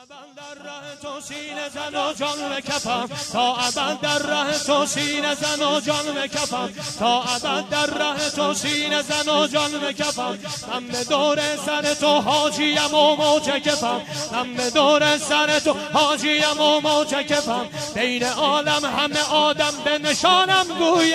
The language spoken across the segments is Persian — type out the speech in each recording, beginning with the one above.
ابد در راه تو سینه زن و جان بکفم، تا ابد در راه تو سینه زن و جان بکفم، تا ابد در راه تو سینه زن و جان بکفم. من به دور سر تو حاجیم و معتکفم، من به دور سر تو حاجیم و معتکفم. بین عالم همه آدم به نشانم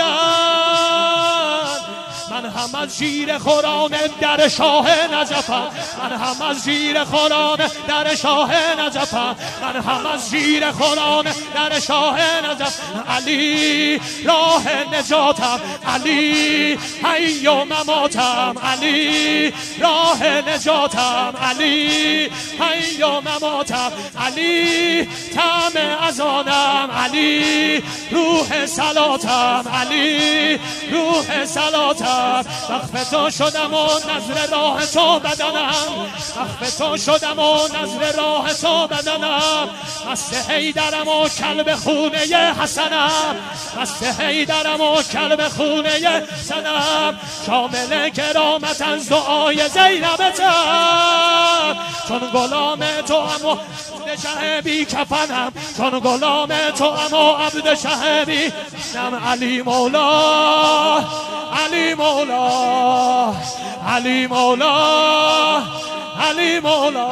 گوید، من هم از زیر خرام در شاه نجفم، من هم از زیر خرام در شاه نجفم، من هم از زیر خرام در شاه نجف. علی راه نجاتم، علی حی و مماتم، علی راه نجاتم، علی حی و مماتم، علی طعم اذانم، علی روح صلاتم، علی روح صلاتم. وقف تو شدم و نظر راه تو بدنم، وقف تو شدم و نظر راه تو بدنم. مست حیدرم و کلب خونه حسنم، مست حیدرم و کلب خونه حسنم. شامل کرامت از دعای زینبتم، چون غلام تو اما عبد شه بی کفنم، چون غلام تو اما عبد شه بی نم. علی مولا، علی مولا، علی مولا، علی مولا.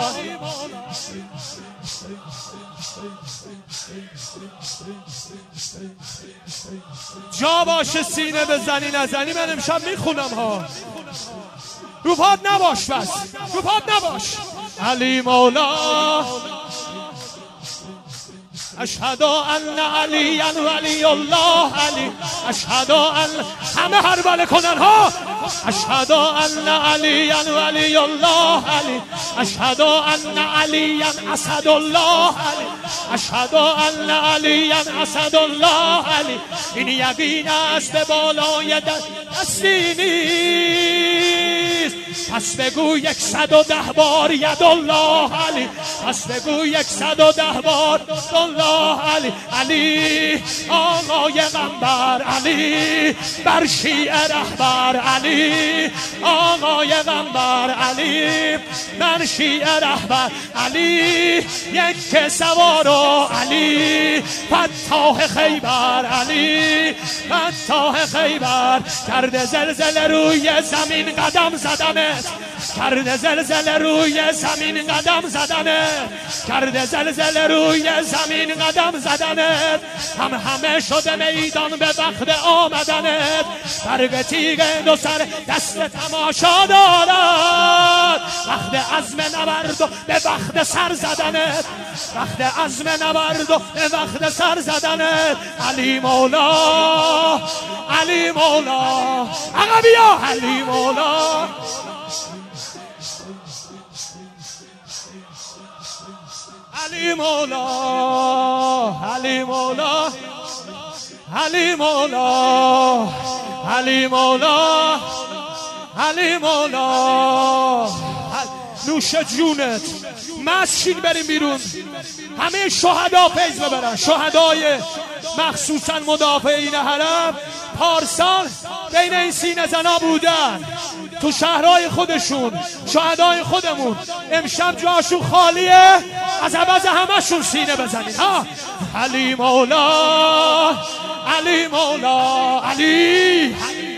جا باشه سینه بزنی نزنی من امشب میخونم ها. رو پاد نباش، بس رو پاد نباش. علی مولا، اشهد ان علی ولی الله، علی اشهد ان همه هر بله کنن ها. اشهد ان علی ولی الله، علی اشهد ان علی اسد الله، علی اشهد ان علی اسد الله، علی. این یقین است بالای دستی نیست، پس بگو 110 بار ید الله، علی پس بگو 110 بار الله، علی. علی آقای غنبر، علی بر شیعه رهبر، علی آقای غنبر، علی بر شیعه رهبر، علی یک سوارو، علی فتاح خیبر، علی فتاح خیبر. کرده زلزله روی زمین قدم زدنت، کرده زلزله روی زمین قدم زدنت، کرده زلزله روی زمین قدم زدنت. همه شده میدان به وقت آمدنت، برگ تیغ دو سر دست تماشا دارد. وقت عزم نبرد و به وقت سر زدنت، وقت عزم نبرد و به وقت سر زدنت. علی مولا، علی مولا، آقا بیا. علی مولا، علی مولا، علی مولا، علی مولا، علی مولا، علی مولا. نوش جونت، مسجد بریم بیرون. همه شهدا فیض ببرن، شهدای مخصوصا مدافعین حرم پارسال بین این سینه زنا بودن تو شهرهای خودشون، شهدای خودمون. امشب جاشون خالیه، از عوض همشون سینه بزنید ها. علی مولا، علی مولا، علی.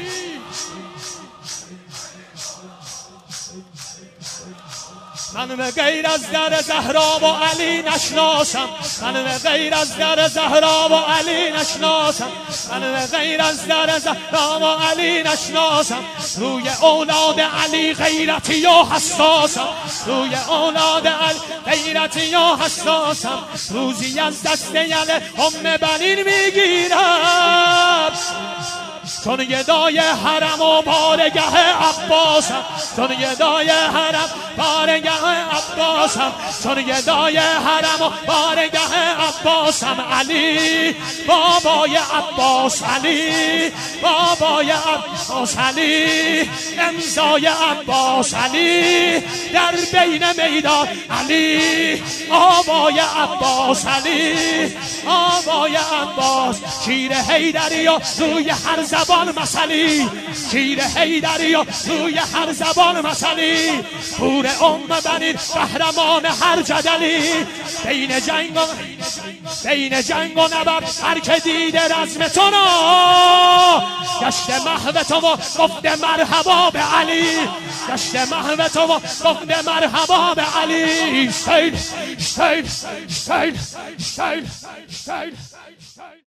من به غیر از در زهرا و علی نشناسم، من به غیر از در زهرا و علی نشناسم، من به غیر از در زهرا و علی نشناسم. روی اولاد علی غیرتی و حساسم، روی اولاد علی غیرتی و حساسم. روزی از دست یل بنین میگیرم، چون گدای حرم و بارگه عباسم، چون گدای حرم بارگه عباسم، چون گدای حرم و بارگه عباسم. علی بابای عباس، علی بابای عباس، علی امضای عباس، علی در بین میدان، علی آبای عباس، علی آبای عباس. شیر حیدری و روی هر زبان مسئلی، شیر حیدری و روی هر زبان مسئلی. پور بنین قهرمان هر جدلی، بین جنگ و نبرد هر که دیده رزم تو را گشت محو تو و گفته مرحبا به علی گشت محو تو و گفته مرحبا به علی